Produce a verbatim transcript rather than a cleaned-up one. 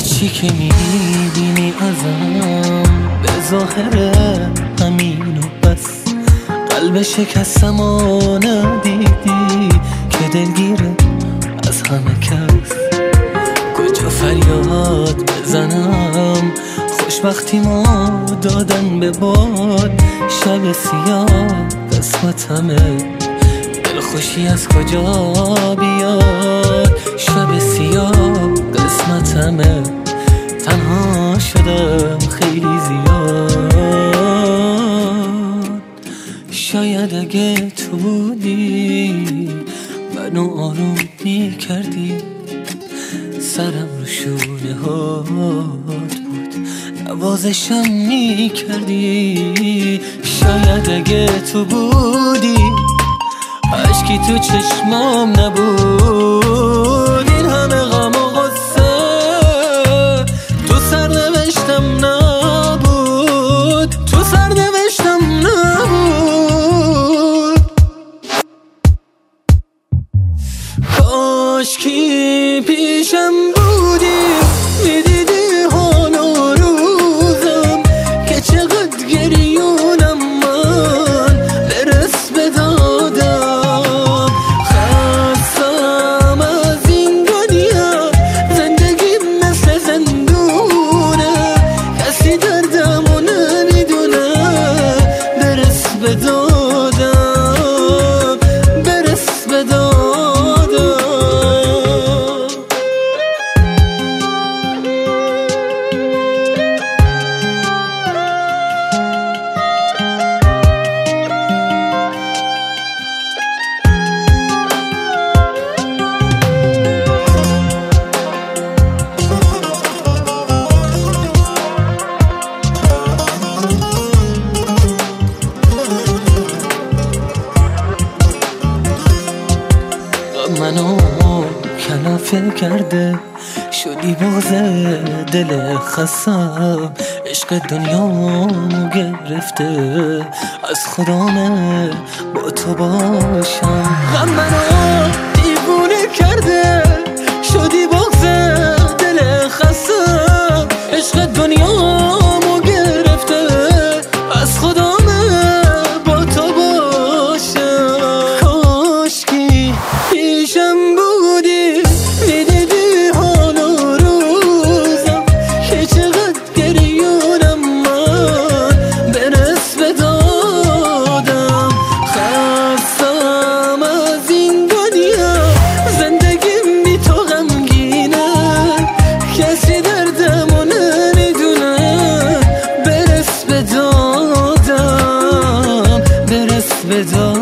هرچی که میبینی ازم به ظاهره همین و بس. قلب شکستم و ندیدی که دلگیره از همه کس. کجا فریاد بزنم خوشبختیمو دادن به باد. شب سیاه قسمتمه دلخوشی از کجا بیاد. شب سیاه قسمتمه تنها شدم خیلی زیاد. شاید اگه تو بودی منو آروم می کردی. سرم رو شونه هات بود نوازشم می کردی. شاید اگه تو بودی عشقی تو چشمام نبود. این همه غم و غصه تو سرنوشتم نبود. تو سرنوشتم نبود. کاشکی پیشم بودی میدیدی حال و روزم که چقدر گریونم من برس به دادم. خستم از این دنیا زندگی مثل زندونه. کسی دردمو نمیدونه برس به دادم. برس به دادم. منو کلافه کرده شدی باز دل خستم. عشق دنیامو گرفته از خدامه با تو باشم. غم منو دیوونه کرده شدی باز دل خستم. عشق دنیامو گرفته از خدامه با تو باشم. کاشکی پیشم بودی میدیدی حال و روزم که چقدر گریونم من برس به دادم. خستم از این دنیا زندگیم بی تو غمگینه. کسی دردمو نمیدونه برس به دادم. برس به دادم.